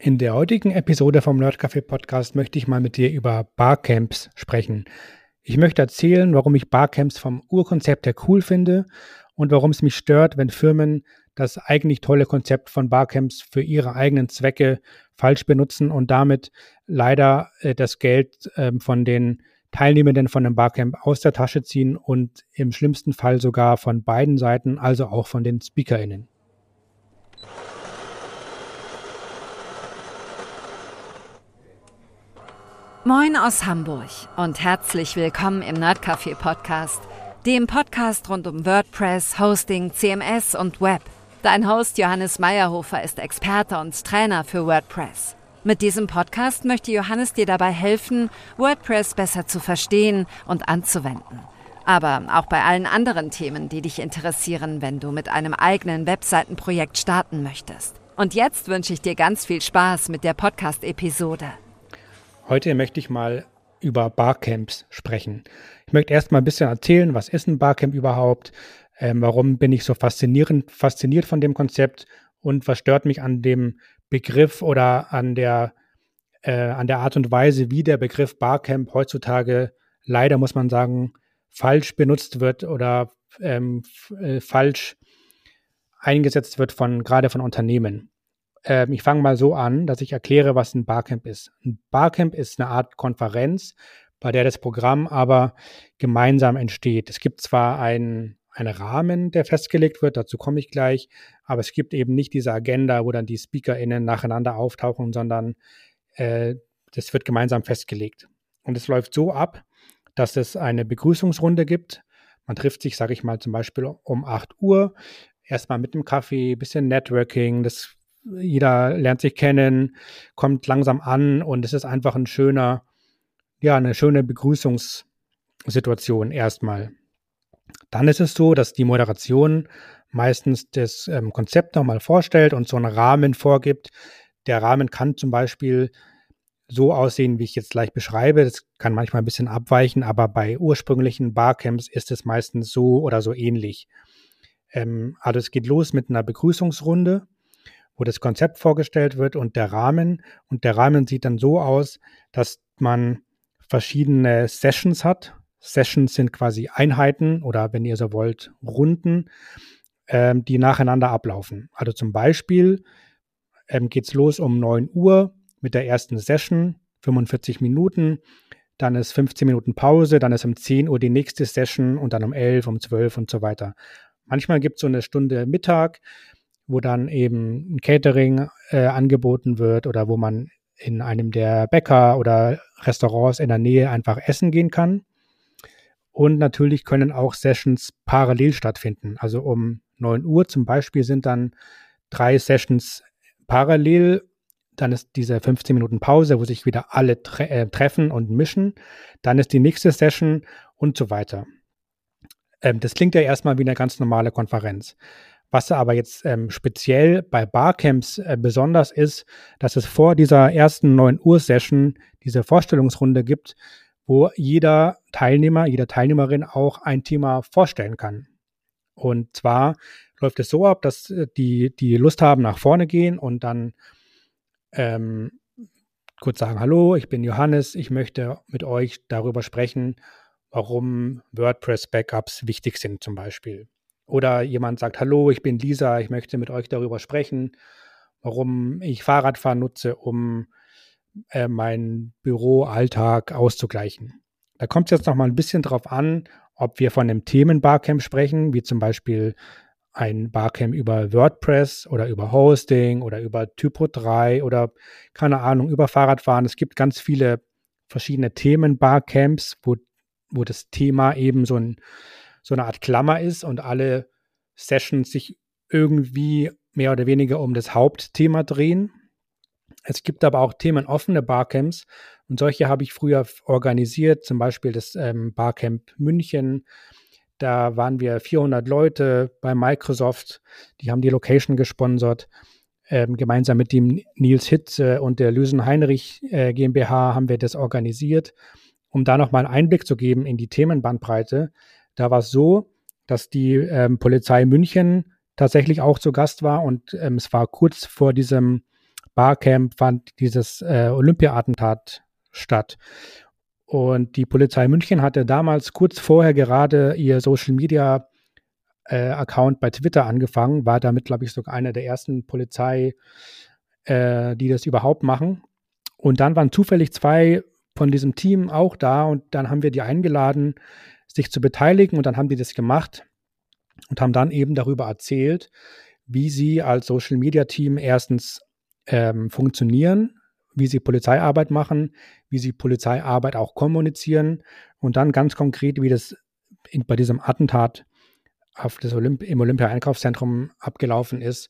In der heutigen Episode vom Nerdcafé Podcast möchte ich mal mit dir über Barcamps sprechen. Ich möchte erzählen, warum ich Barcamps vom Urkonzept her cool finde und warum es mich stört, wenn Firmen das eigentlich tolle Konzept von Barcamps für ihre eigenen Zwecke falsch benutzen und damit leider das Geld von den Teilnehmenden von einem Barcamp aus der Tasche ziehen und im schlimmsten Fall sogar von beiden Seiten, also auch von den SpeakerInnen. Moin aus Hamburg und herzlich willkommen im Nerdcafé Podcast, dem Podcast rund um WordPress, Hosting, CMS und Web. Dein Host Johannes Meyerhofer ist Experte und Trainer für WordPress. Mit diesem Podcast möchte Johannes dir dabei helfen, WordPress besser zu verstehen und anzuwenden. Aber auch bei allen anderen Themen, die dich interessieren, wenn du mit einem eigenen Webseitenprojekt starten möchtest. Und jetzt wünsche ich dir ganz viel Spaß mit der Podcast-Episode. Heute möchte ich mal über Barcamps sprechen. Ich möchte erst mal ein bisschen erzählen, was ist ein Barcamp überhaupt, warum bin ich so fasziniert von dem Konzept und was stört mich an dem Begriff oder an der Art und Weise, wie der Begriff Barcamp heutzutage leider, muss man sagen, falsch benutzt wird oder falsch eingesetzt wird gerade von Unternehmen. Ich fange mal so an, dass ich erkläre, was ein Barcamp ist. Ein Barcamp ist eine Art Konferenz, bei der das Programm aber gemeinsam entsteht. Es gibt zwar einen Rahmen, der festgelegt wird, dazu komme ich gleich, aber es gibt eben nicht diese Agenda, wo dann die SpeakerInnen nacheinander auftauchen, sondern das wird gemeinsam festgelegt. Und es läuft so ab, dass es eine Begrüßungsrunde gibt. Man trifft sich, sage ich mal, zum Beispiel um 8 Uhr, erstmal mit einem Kaffee, bisschen Networking, jeder lernt sich kennen, kommt langsam an und es ist einfach eine schöne Begrüßungssituation erstmal. Dann ist es so, dass die Moderation meistens das Konzept nochmal vorstellt und so einen Rahmen vorgibt. Der Rahmen kann zum Beispiel so aussehen, wie ich jetzt gleich beschreibe. Das kann manchmal ein bisschen abweichen, aber bei ursprünglichen Barcamps ist es meistens so oder so ähnlich. Also es geht los mit einer Begrüßungsrunde, wo das Konzept vorgestellt wird und der Rahmen. Und der Rahmen sieht dann so aus, dass man verschiedene Sessions hat. Sessions sind quasi Einheiten oder, wenn ihr so wollt, Runden, die nacheinander ablaufen. Also zum Beispiel geht es los um 9 Uhr mit der ersten Session, 45 Minuten. Dann ist 15 Minuten Pause, dann ist um 10 Uhr die nächste Session und dann um 11, um 12 und so weiter. Manchmal gibt es so eine Stunde Mittag, wo dann eben ein Catering angeboten wird oder wo man in einem der Bäcker oder Restaurants in der Nähe einfach essen gehen kann. Und natürlich können auch Sessions parallel stattfinden. Also um 9 Uhr zum Beispiel sind dann 3 Sessions parallel. Dann ist diese 15 Minuten Pause, wo sich wieder alle treffen und mischen. Dann ist die nächste Session und so weiter. Das klingt ja erstmal wie eine ganz normale Konferenz. Was aber jetzt speziell bei Barcamps besonders ist, dass es vor dieser ersten 9 Uhr Session diese Vorstellungsrunde gibt, wo jeder Teilnehmer, jede Teilnehmerin auch ein Thema vorstellen kann. Und zwar läuft es so ab, dass die Lust haben, nach vorne gehen und dann kurz sagen, hallo, ich bin Johannes, ich möchte mit euch darüber sprechen, warum WordPress-Backups wichtig sind zum Beispiel. Oder jemand sagt, hallo, ich bin Lisa, ich möchte mit euch darüber sprechen, warum ich Fahrradfahren nutze, um meinen Büroalltag auszugleichen. Da kommt es jetzt noch mal ein bisschen drauf an, ob wir von einem Themen-Barcamp sprechen, wie zum Beispiel ein Barcamp über WordPress oder über Hosting oder über Typo 3 oder, keine Ahnung, über Fahrradfahren. Es gibt ganz viele verschiedene Themen-Barcamps, wo das Thema eben so eine Art Klammer ist und alle Sessions sich irgendwie mehr oder weniger um das Hauptthema drehen. Es gibt aber auch themenoffene Barcamps und solche habe ich früher organisiert, zum Beispiel das Barcamp München. Da waren wir 400 Leute bei Microsoft, die haben die Location gesponsert. Gemeinsam mit dem Nils Hitze und der Lüsen Heinrich GmbH haben wir das organisiert, um da nochmal einen Einblick zu geben in die Themenbandbreite. Da war es so, dass die Polizei München tatsächlich auch zu Gast war und es war kurz vor diesem Barcamp fand dieses Olympia-Attentat statt. Und die Polizei München hatte damals kurz vorher gerade ihr Social-Media-Account bei Twitter angefangen, war damit, glaube ich, sogar einer der ersten Polizei, die das überhaupt machen. Und dann waren zufällig 2 von diesem Team auch da und dann haben wir die eingeladen, sich zu beteiligen und dann haben die das gemacht und haben dann eben darüber erzählt, wie sie als Social-Media-Team erstens funktionieren, wie sie Polizeiarbeit machen, wie sie Polizeiarbeit auch kommunizieren und dann ganz konkret, wie das bei diesem Attentat auf das im Olympia-Einkaufszentrum abgelaufen ist,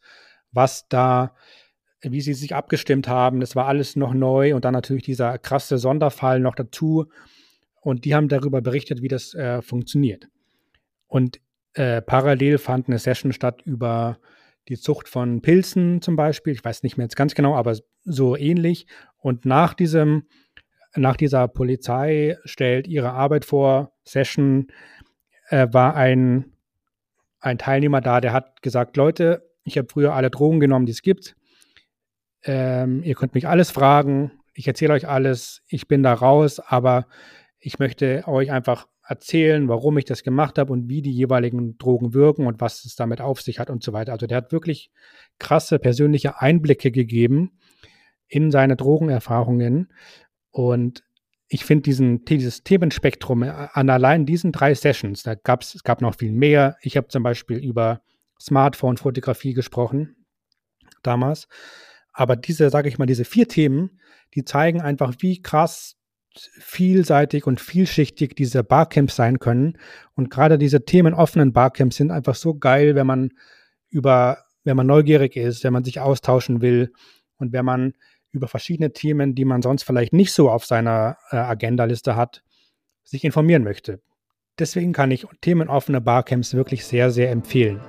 wie sie sich abgestimmt haben. Das war alles noch neu und dann natürlich dieser krasse Sonderfall noch dazu. Und die haben darüber berichtet, wie das funktioniert. Und parallel fand eine Session statt über die Zucht von Pilzen zum Beispiel. Ich weiß nicht mehr jetzt ganz genau, aber so ähnlich. Und nach dieser Polizei stellt ihre Arbeit vor Session, war ein Teilnehmer da, der hat gesagt, Leute, ich habe früher alle Drogen genommen, die es gibt. Ihr könnt mich alles fragen, ich erzähle euch alles, ich bin da raus, aber ich möchte euch einfach erzählen, warum ich das gemacht habe und wie die jeweiligen Drogen wirken und was es damit auf sich hat und so weiter. Also der hat wirklich krasse persönliche Einblicke gegeben in seine Drogenerfahrungen und ich finde dieses Themenspektrum an allein diesen 3 Sessions, es gab noch viel mehr. Ich habe zum Beispiel über Smartphone-Fotografie gesprochen damals. Aber diese 4 Themen, die zeigen einfach, wie krass vielseitig und vielschichtig diese Barcamps sein können. Und gerade diese themenoffenen Barcamps sind einfach so geil, wenn man neugierig ist, wenn man sich austauschen will und wenn man über verschiedene Themen, die man sonst vielleicht nicht so auf seiner Agendaliste hat, sich informieren möchte. Deswegen kann ich themenoffene Barcamps wirklich sehr, sehr empfehlen.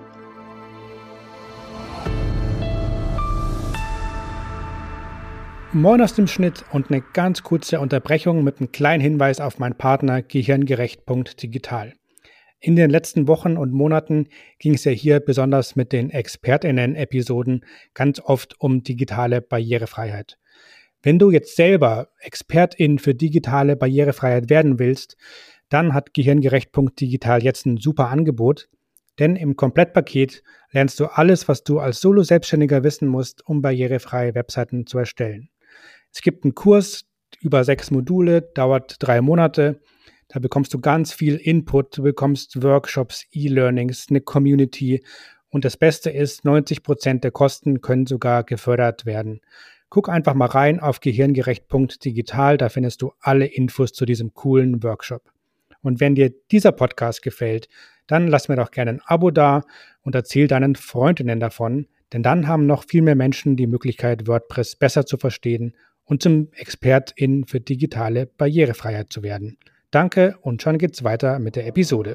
Moin aus dem Schnitt und eine ganz kurze Unterbrechung mit einem kleinen Hinweis auf meinen Partner gehirngerecht.digital. In den letzten Wochen und Monaten ging es ja hier besonders mit den ExpertInnen-Episoden ganz oft um digitale Barrierefreiheit. Wenn du jetzt selber Expertin für digitale Barrierefreiheit werden willst, dann hat gehirngerecht.digital jetzt ein super Angebot, denn im Komplettpaket lernst du alles, was du als Solo-Selbstständiger wissen musst, um barrierefreie Webseiten zu erstellen. Es gibt einen Kurs über 6 Module, dauert 3 Monate. Da bekommst du ganz viel Input, du bekommst Workshops, E-Learnings, eine Community und das Beste ist, 90% der Kosten können sogar gefördert werden. Guck einfach mal rein auf gehirngerecht.digital, da findest du alle Infos zu diesem coolen Workshop. Und wenn dir dieser Podcast gefällt, dann lass mir doch gerne ein Abo da und erzähl deinen Freundinnen davon, denn dann haben noch viel mehr Menschen die Möglichkeit, WordPress besser zu verstehen und zum ExpertIn für digitale Barrierefreiheit zu werden. Danke und schon geht's weiter mit der Episode.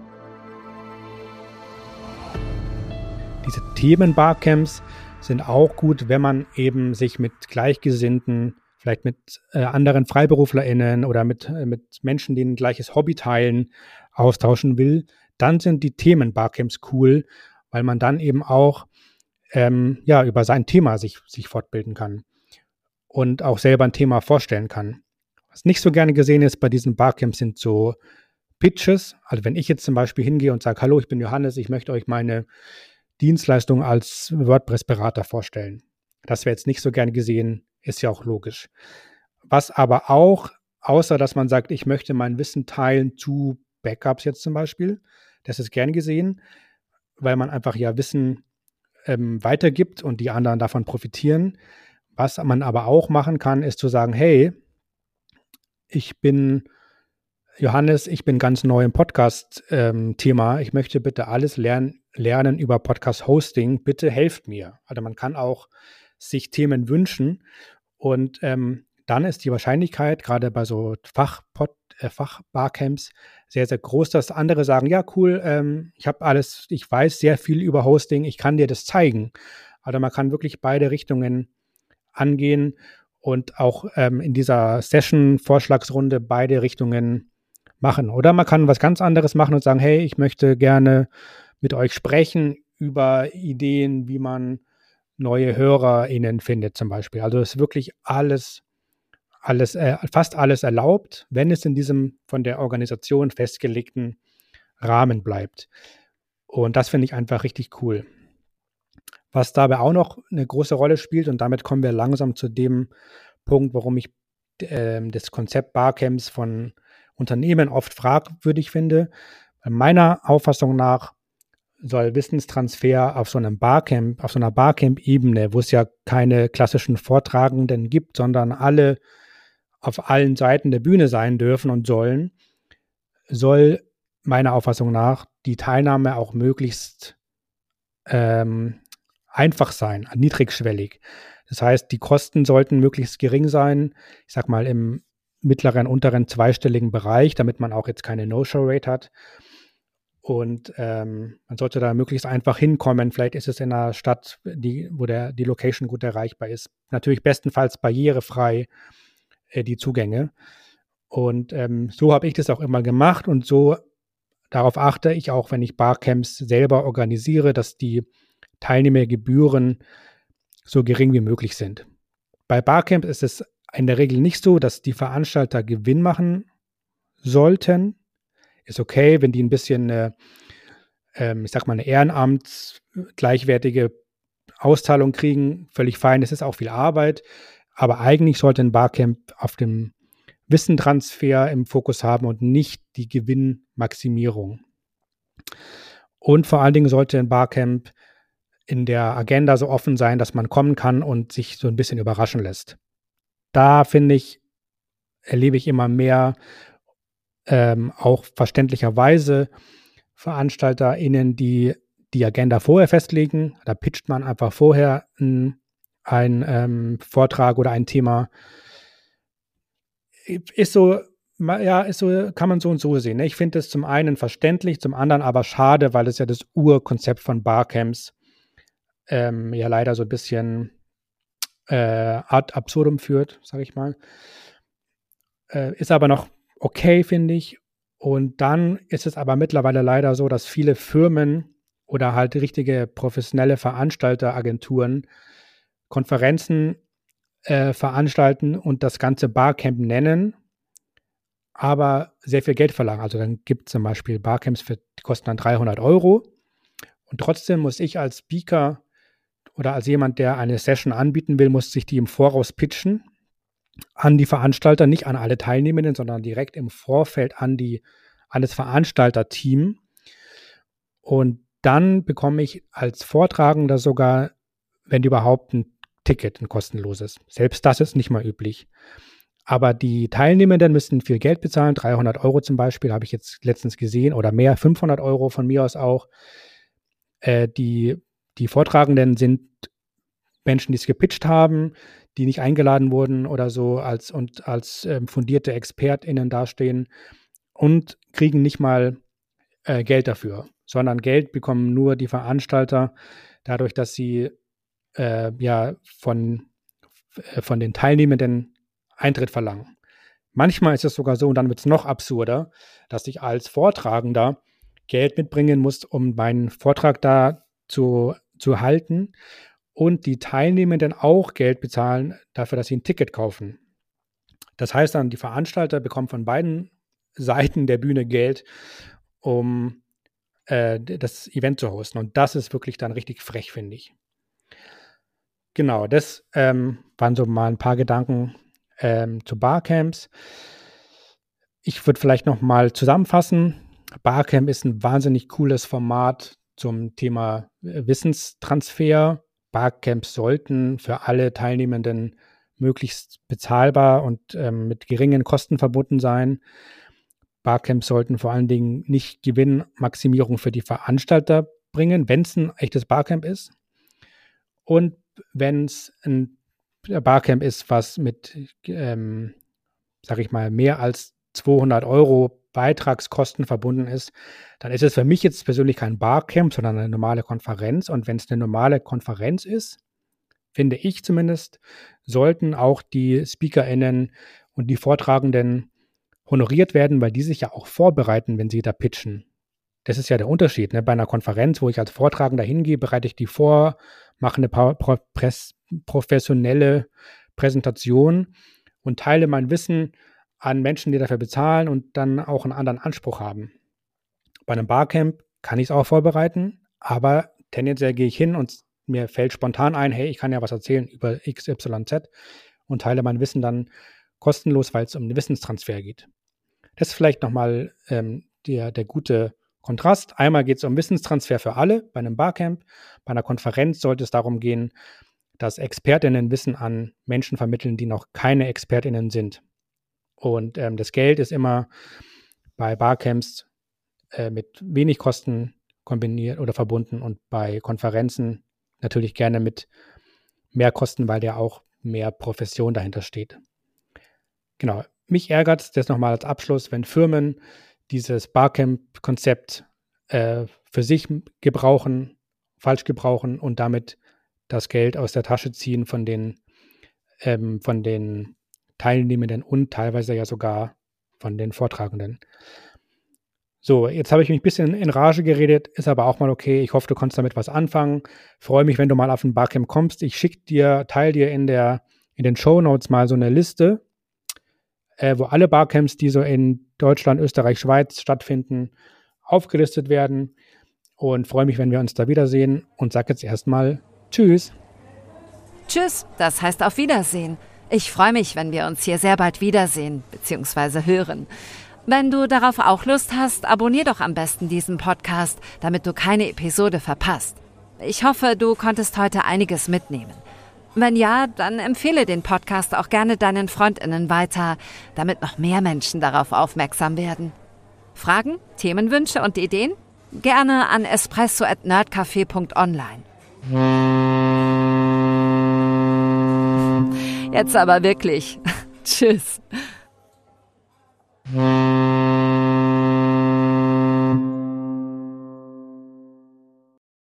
Diese Themen-Barcamps sind auch gut, wenn man eben sich mit Gleichgesinnten, vielleicht mit anderen FreiberuflerInnen oder mit Menschen, die ein gleiches Hobby teilen, austauschen will. Dann sind die Themen-Barcamps cool, weil man dann eben auch über sein Thema sich fortbilden kann und auch selber ein Thema vorstellen kann. Was nicht so gerne gesehen ist bei diesen Barcamps sind so Pitches. Also wenn ich jetzt zum Beispiel hingehe und sage, hallo, ich bin Johannes, ich möchte euch meine Dienstleistung als WordPress-Berater vorstellen. Das wäre jetzt nicht so gerne gesehen, ist ja auch logisch. Was aber auch, außer dass man sagt, ich möchte mein Wissen teilen zu Backups jetzt zum Beispiel, das ist gern gesehen, weil man einfach ja Wissen weitergibt und die anderen davon profitieren. Was man aber auch machen kann, ist zu sagen, hey, ich bin Johannes, ich bin ganz neu im Podcast-Thema. Ich möchte bitte alles lernen über Podcast-Hosting. Bitte helft mir. Also man kann auch sich Themen wünschen und dann ist die Wahrscheinlichkeit, gerade bei so Fachbarcamps, sehr, sehr groß, dass andere sagen, ja cool, ich weiß sehr viel über Hosting, ich kann dir das zeigen. Also man kann wirklich beide Richtungen angehen und auch in dieser Session-Vorschlagsrunde beide Richtungen machen. Oder man kann was ganz anderes machen und sagen, hey, ich möchte gerne mit euch sprechen über Ideen, wie man neue HörerInnen findet zum Beispiel. Also ist wirklich fast alles erlaubt, wenn es in diesem von der Organisation festgelegten Rahmen bleibt. Und das finde ich einfach richtig cool. Was dabei auch noch eine große Rolle spielt, und damit kommen wir langsam zu dem Punkt, warum ich das Konzept Barcamps von Unternehmen oft fragwürdig finde. Meiner Auffassung nach soll Wissenstransfer auf so einer Barcamp-Ebene, wo es ja keine klassischen Vortragenden gibt, sondern alle auf allen Seiten der Bühne sein dürfen und soll meiner Auffassung nach die Teilnahme auch möglichst einfach sein, niedrigschwellig. Das heißt, die Kosten sollten möglichst gering sein, ich sag mal im mittleren, unteren zweistelligen Bereich, damit man auch jetzt keine No-Show-Rate hat. Und man sollte da möglichst einfach hinkommen. Vielleicht ist es in einer Stadt, wo die Location gut erreichbar ist. Natürlich bestenfalls barrierefrei die Zugänge. Und so habe ich das auch immer gemacht und so darauf achte ich auch, wenn ich Barcamps selber organisiere, dass die Teilnehmergebühren so gering wie möglich sind. Bei Barcamps ist es in der Regel nicht so, dass die Veranstalter Gewinn machen sollten. Ist okay, wenn die ein bisschen ich sag mal, eine ehrenamtsgleichwertige Auszahlung kriegen, völlig fein. Es ist auch viel Arbeit, aber eigentlich sollte ein Barcamp auf dem Wissentransfer im Fokus haben und nicht die Gewinnmaximierung. Und vor allen Dingen sollte ein Barcamp in der Agenda so offen sein, dass man kommen kann und sich so ein bisschen überraschen lässt. Da finde ich, erlebe ich immer mehr, auch verständlicherweise VeranstalterInnen, die Agenda vorher festlegen. Da pitcht man einfach vorher einen Vortrag oder ein Thema. Ist so, kann man so und so sehen. Ne? Ich finde es zum einen verständlich, zum anderen aber schade, weil es ja das Urkonzept von Barcamps ja leider so ein bisschen ad absurdum führt, sage ich mal. Ist aber noch okay, finde ich. Und dann ist es aber mittlerweile leider so, dass viele Firmen oder halt richtige professionelle Veranstalteragenturen Konferenzen veranstalten und das ganze Barcamp nennen, aber sehr viel Geld verlangen. Also dann gibt es zum Beispiel Barcamps, die kosten dann 300 € und trotzdem muss ich als Speaker oder als jemand, der eine Session anbieten will, muss sich die im Voraus pitchen an die Veranstalter, nicht an alle Teilnehmenden, sondern direkt im Vorfeld an das Veranstalterteam. Und dann bekomme ich als Vortragender sogar, wenn überhaupt, ein Ticket, ein kostenloses. Selbst das ist nicht mal üblich. Aber die Teilnehmenden müssen viel Geld bezahlen, 300 € zum Beispiel, habe ich jetzt letztens gesehen, oder mehr, 500 € von mir aus auch. Die Vortragenden sind Menschen, die es gepitcht haben, die nicht eingeladen wurden oder so, als fundierte ExpertInnen dastehen und kriegen nicht mal Geld dafür, sondern Geld bekommen nur die Veranstalter dadurch, dass sie von den Teilnehmenden Eintritt verlangen. Manchmal ist es sogar so, und dann wird es noch absurder, dass ich als Vortragender Geld mitbringen muss, um meinen Vortrag da zu halten und die Teilnehmenden auch Geld bezahlen dafür, dass sie ein Ticket kaufen. Das heißt dann, die Veranstalter bekommen von beiden Seiten der Bühne Geld, um das Event zu hosten. Und das ist wirklich dann richtig frech, finde ich. Genau, das waren so mal ein paar Gedanken zu Barcamps. Ich würde vielleicht noch mal zusammenfassen. Barcamp ist ein wahnsinnig cooles Format zum Thema Wissenstransfer. Barcamps sollten für alle Teilnehmenden möglichst bezahlbar und mit geringen Kosten verbunden sein. Barcamps sollten vor allen Dingen nicht Gewinnmaximierung für die Veranstalter bringen, wenn es ein echtes Barcamp ist. Und wenn es ein Barcamp ist, was mit, sage ich mal, mehr als 200 € Beitragskosten verbunden ist, dann ist es für mich jetzt persönlich kein Barcamp, sondern eine normale Konferenz. Und wenn es eine normale Konferenz ist, finde ich zumindest, sollten auch die SpeakerInnen und die Vortragenden honoriert werden, weil die sich ja auch vorbereiten, wenn sie da pitchen. Das ist ja der Unterschied. Ne? Bei einer Konferenz, wo ich als Vortragender hingehe, bereite ich die vor, mache eine professionelle Präsentation und teile mein Wissen an Menschen, die dafür bezahlen und dann auch einen anderen Anspruch haben. Bei einem Barcamp kann ich es auch vorbereiten, aber tendenziell gehe ich hin und mir fällt spontan ein, hey, ich kann ja was erzählen über XYZ und teile mein Wissen dann kostenlos, weil es um den Wissenstransfer geht. Das ist vielleicht nochmal der gute Kontrast. Einmal geht es um Wissenstransfer für alle bei einem Barcamp. Bei einer Konferenz sollte es darum gehen, dass ExpertInnen Wissen an Menschen vermitteln, die noch keine ExpertInnen sind. Und das Geld ist immer bei Barcamps mit wenig Kosten kombiniert oder verbunden und bei Konferenzen natürlich gerne mit mehr Kosten, weil ja auch mehr Profession dahinter steht. Genau, mich ärgert es, das nochmal als Abschluss, wenn Firmen dieses Barcamp-Konzept für sich falsch gebrauchen und damit das Geld aus der Tasche ziehen von den Teilnehmenden und teilweise ja sogar von den Vortragenden. So, jetzt habe ich mich ein bisschen in Rage geredet, ist aber auch mal okay. Ich hoffe, du konntest damit was anfangen. Freue mich, wenn du mal auf ein Barcamp kommst. Ich teile dir in den Shownotes mal so eine Liste, wo alle Barcamps, die so in Deutschland, Österreich, Schweiz stattfinden, aufgelistet werden. Und freue mich, wenn wir uns da wiedersehen und sage jetzt erstmal Tschüss. Tschüss, das heißt auf Wiedersehen. Ich freue mich, wenn wir uns hier sehr bald wiedersehen bzw. hören. Wenn du darauf auch Lust hast, abonnier doch am besten diesen Podcast, damit du keine Episode verpasst. Ich hoffe, du konntest heute einiges mitnehmen. Wenn ja, dann empfehle den Podcast auch gerne deinen FreundInnen weiter, damit noch mehr Menschen darauf aufmerksam werden. Fragen, Themenwünsche und Ideen? Gerne an espresso@nerdcafé.online. Jetzt aber wirklich. Tschüss.